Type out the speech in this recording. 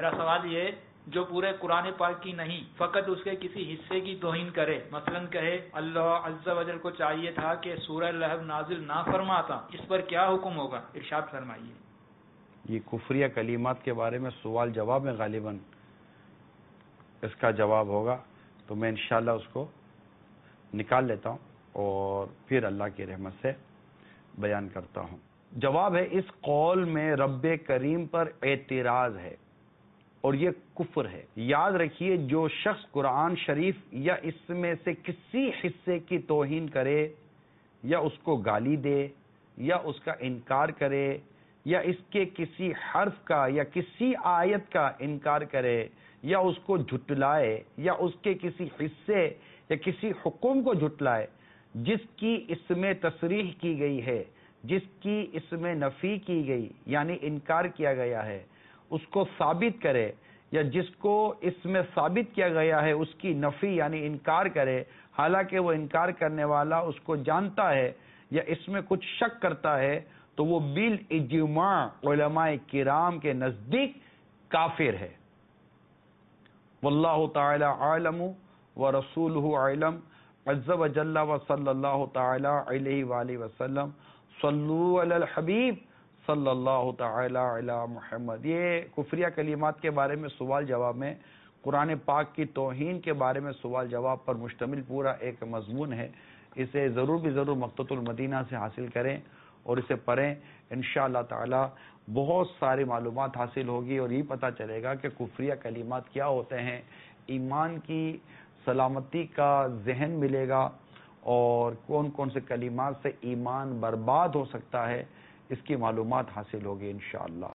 میرا سوال یہ ہے جو پورے قرآن پاک کی نہیں فقط اس کے کسی حصے کی توہین کرے، مثلا کہے اللہ عز و جل کو چاہیے تھا کہ سورہ لہب نازل نہ فرماتا، اس پر کیا حکم ہوگا؟ ارشاد فرمائیے۔ یہ کفریہ کلمات کے بارے میں سوال جواب میں غالباً اس کا جواب ہوگا، تو میں انشاءاللہ اس کو نکال لیتا ہوں اور پھر اللہ کی رحمت سے بیان کرتا ہوں۔ جواب ہے، اس قول میں رب کریم پر اعتراض ہے اور یہ کفر ہے۔ یاد رکھیے، جو شخص قرآن شریف یا اس میں سے کسی حصے کی توہین کرے یا اس کو گالی دے یا اس کا انکار کرے یا اس کے کسی حرف کا یا کسی آیت کا انکار کرے یا اس کو جھٹلائے یا اس کے کسی حصے یا کسی حکم کو جھٹلائے جس کی اس میں تصریح کی گئی ہے، جس کی اس میں نفی کی گئی یعنی انکار کیا گیا ہے، اس کو ثابت کرے، یا جس کو اس میں ثابت کیا گیا ہے اس کی نفی یعنی انکار کرے، حالانکہ وہ انکار کرنے والا اس کو جانتا ہے یا اس میں کچھ شک کرتا ہے، تو وہ بالاجماع علماء کرام کے نزدیک کافر ہے۔ واللہ تعالی عالم ورسولہ اعلم، عز وجل وصلی اللہ تعالی علیہ وآلہ وسلم، صلو علی الحبیب صلی اللہ تعالی علی محمد۔ یہ کفریہ کلمات کے بارے میں سوال جواب میں قرآن پاک کی توہین کے بارے میں سوال جواب پر مشتمل پورا ایک مضمون ہے۔ اسے ضرور بھی ضرور مقتۃ المدینہ سے حاصل کریں اور اسے پڑھیں، انشاءاللہ تعالی بہت ساری معلومات حاصل ہوگی اور یہ پتہ چلے گا کہ کفریہ کلمات کیا ہوتے ہیں، ایمان کی سلامتی کا ذہن ملے گا اور کون کون سے کلمات سے ایمان برباد ہو سکتا ہے، اس کی معلومات حاصل ہوگی انشاءاللہ۔